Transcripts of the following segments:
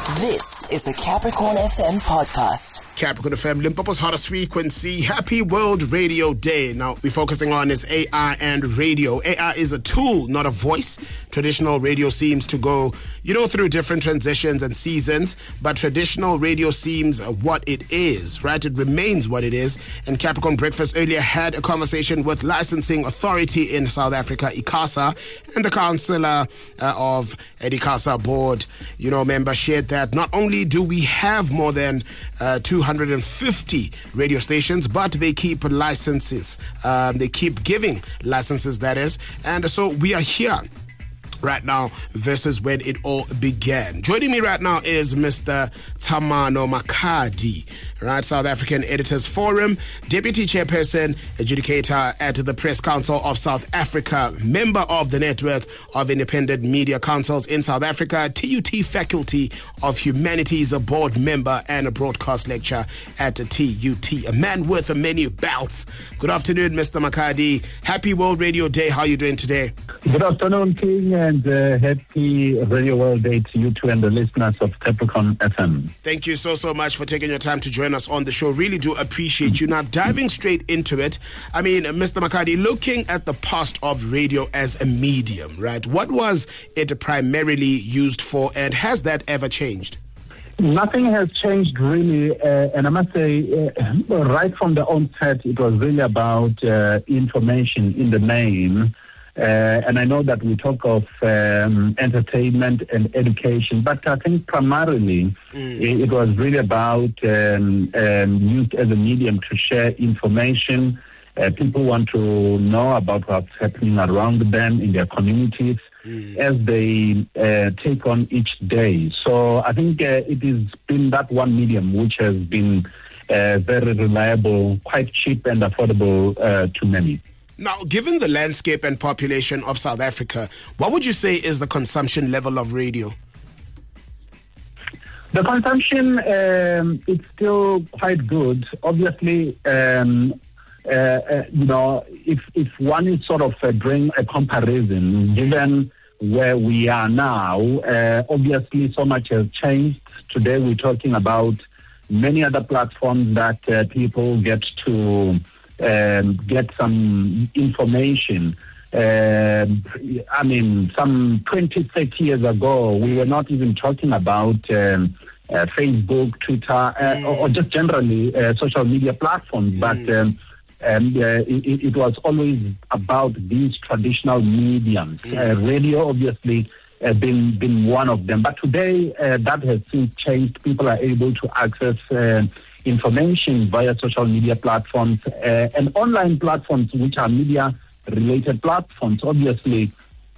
This is the Capricorn FM podcast. Capricorn FM, Limpopo's hottest frequency. Happy World Radio Day. Now, we're focusing on is AI and radio. AI is a tool, not a voice. Traditional radio seems to go, through different transitions and seasons, but traditional radio seems what it is, right? It remains what it is. And Capricorn Breakfast earlier had a conversation with licensing authority in South Africa, ICASA, and the councillor of ICASA board, member shared that not only do we have more than 250 radio stations, but they keep licenses. They keep giving licenses, that is. And so we are here right now. This is when it all began. Joining me right now is Mr. Tamano Makadi, right? South African Editors Forum, Deputy Chairperson, Adjudicator at the Press Council of South Africa, member of the Network of Independent Media Councils in South Africa, TUT Faculty of Humanities, a board member and a broadcast lecturer at TUT, a man with many belts. Good afternoon, Mr. Makadi. Happy World Radio Day. How are you doing today? Good afternoon, King, and happy Radio World Day to you two and the listeners of Capricorn FM. Thank you so much for taking your time to join us on the show. Really do appreciate you. Now, diving straight into it, Mr. Makadi, looking at the past of radio as a medium, right? What was it primarily used for, and has that ever changed? Nothing has changed really, and I must say, right from the onset, it was really about information in the name. And I know that we talk of entertainment and education, but I think primarily it was really about used as a medium to share information. People want to know about what's happening around them in their communities as they take on each day. So I think it has been that one medium which has been very reliable, quite cheap and affordable to many. Now, given the landscape and population of South Africa, what would you say is the consumption level of radio? The consumption, it's still quite good. Obviously, if one is sort of drawing a comparison, given where we are now, obviously so much has changed. Today we're talking about many other platforms that people get to get some information. Some 20, 30 years ago, we were not even talking about Facebook, Twitter, or just generally social media platforms. But it was always about these traditional mediums. Radio, obviously, been one of them. But today, that has since changed. People are able to access information via social media platforms and online platforms, which are media-related platforms. Obviously,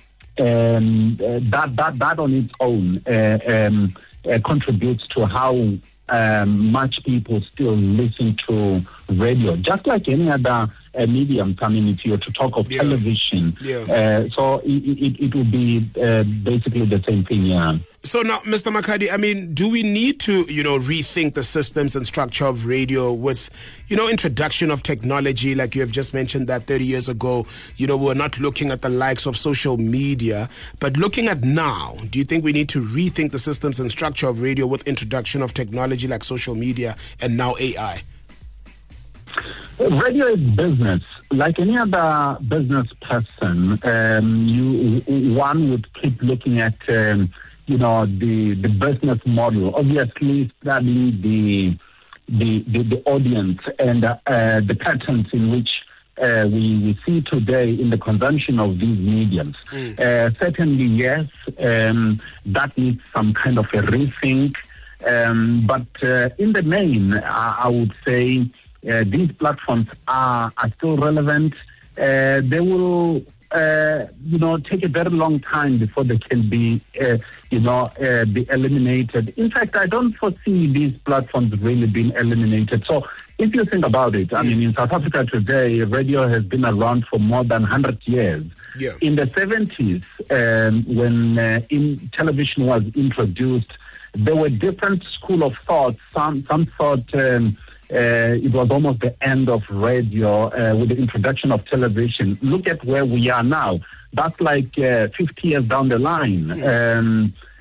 that on its own contributes to how much people still listen to radio, just like any other medium. If you were to talk of television, so it would be basically the same thing. Yeah. So now, Mr. Makadi, do we need to, rethink the systems and structure of radio with, introduction of technology, like you have just mentioned that 30 years ago, we're not looking at the likes of social media, but looking at now, do you think we need to rethink the systems and structure of radio with introduction of technology like social media and now AI? Radio is business. Like any other business person, one would keep looking at the business model, obviously studying the audience and the patterns in which we see today in the consumption of these mediums. Certainly, yes, that needs some kind of a rethink. But in the main, I would say these platforms are still relevant. They will take a very long time before they can be, be eliminated. In fact, I don't foresee these platforms really being eliminated. So if you think about it, in South Africa today, radio has been around for more than 100 years. Yeah. In the 70s, when television was introduced, there were different school of thought. Some thought it was almost the end of radio with the introduction of television. Look at where we are now. That's like 50 years down the line.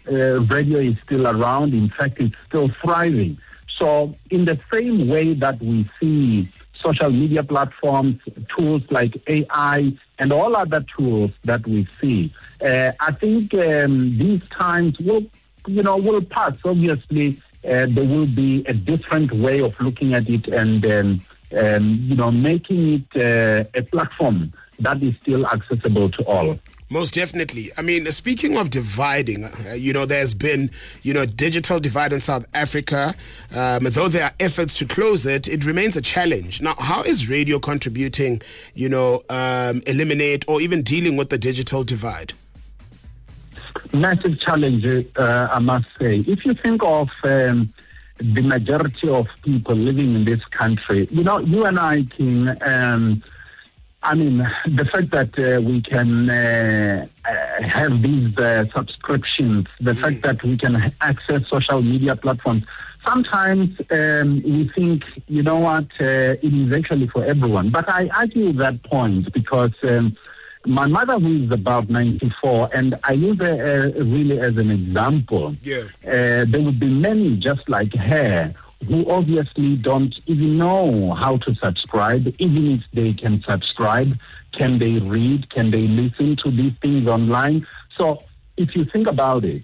radio is still around. In fact, it's still thriving. So in the same way that we see social media platforms, tools like AI, and all other tools that we see, I think these times will pass. Obviously, there will be a different way of looking at it, and making it a platform that is still accessible to all. Most definitely. I mean, speaking of dividing, there's been, digital divide in South Africa. Though there are efforts to close it, it remains a challenge. Now, how is radio contributing, eliminate or even dealing with the digital divide? Massive challenge, I must say. If you think of the majority of people living in this country, you and I, King, the fact that we can have these subscriptions, the fact that we can access social media platforms, sometimes we think, it is actually for everyone. But I argue that point because my mother, who is about 94, and I use her really as an example. Yeah. There would be many just like her who obviously don't even know how to subscribe. Even if they can subscribe, can they read? Can they listen to these things online? So if you think about it,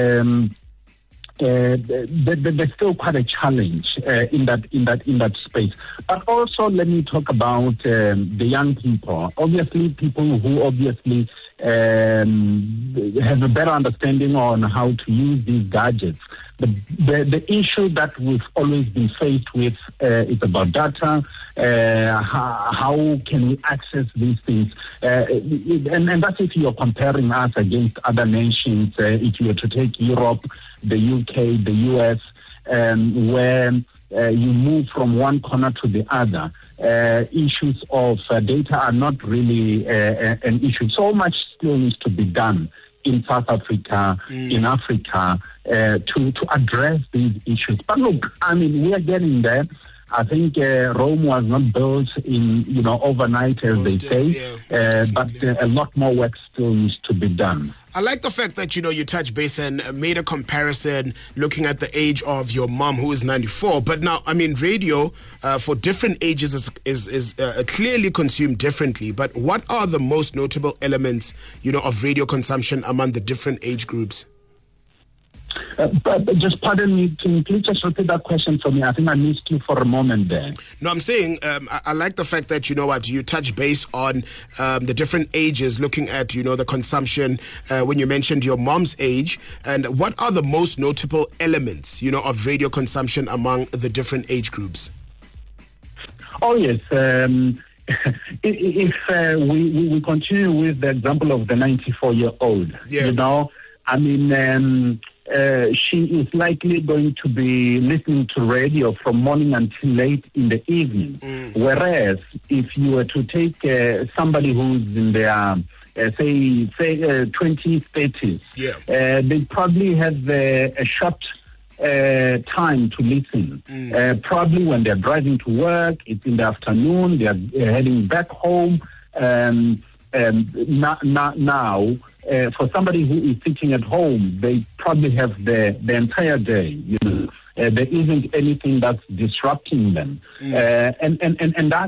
there's still quite a challenge in that space. But also, let me talk about the young people. Obviously, people who obviously have a better understanding on how to use these gadgets. The issue that we've always been faced with is about data. How can we access these things? And that's if you're comparing us against other nations. If you were to take Europe, the UK, the US, where you move from one corner to the other, issues of data are not really an issue. So much still needs to be done in South Africa, in Africa, to address these issues. But look, we are getting there. I think Rome was not built in overnight, as they say, but a lot more work still needs to be done. I like the fact that, you touched base and made a comparison looking at the age of your mom, who is 94. But now, radio for different ages is clearly consumed differently. But what are the most notable elements, of radio consumption among the different age groups? But just pardon me, can you please just repeat that question for me? I think I missed you for a moment there. No, I'm saying I like the fact that, you touch base on the different ages, looking at, the consumption when you mentioned your mom's age. And what are the most notable elements, of radio consumption among the different age groups? Oh, yes. If we continue with the example of the 94-year-old, she is likely going to be listening to radio from morning until late in the evening. Whereas if you were to take somebody who's in their, say 20s, 30s, they probably have a short time to listen. Probably when they're driving to work, it's in the afternoon, they're heading back home. Now, for somebody who is sitting at home, they probably have the entire day. There isn't anything that's disrupting them, and that's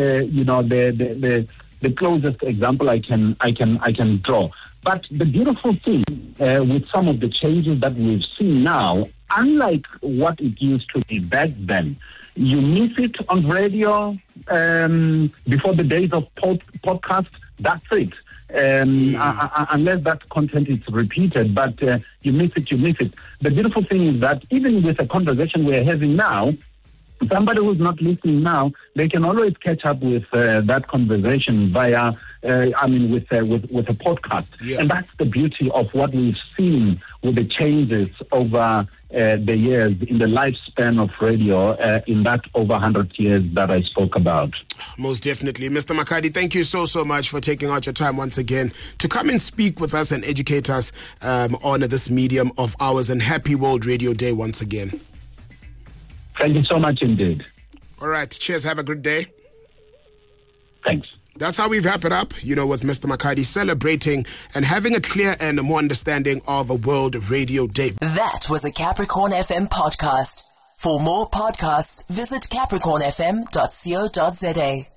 the closest example I can draw. But the beautiful thing with some of the changes that we've seen now, unlike what it used to be back then, you miss it on radio before the days of podcast. That's it. Unless that content is repeated, but you miss it. The beautiful thing is that even with a conversation we're having now, somebody who's not listening now, they can always catch up with that conversation via, with a podcast. And that's the beauty of what we've seen with the changes over the years in the lifespan of radio in that over 100 years that I spoke about. Most definitely. Mr. Makhadi, thank you so much for taking out your time once again to come and speak with us and educate us on this medium of ours, and happy World Radio Day once again. Thank you so much indeed. All right. Cheers. Have a good day. Thanks. That's how we wrap it up, with Mr. Makhadi celebrating and having a clear and more understanding of a World Radio Day. That was a Capricorn FM podcast. For more podcasts, visit capricornfm.co.za.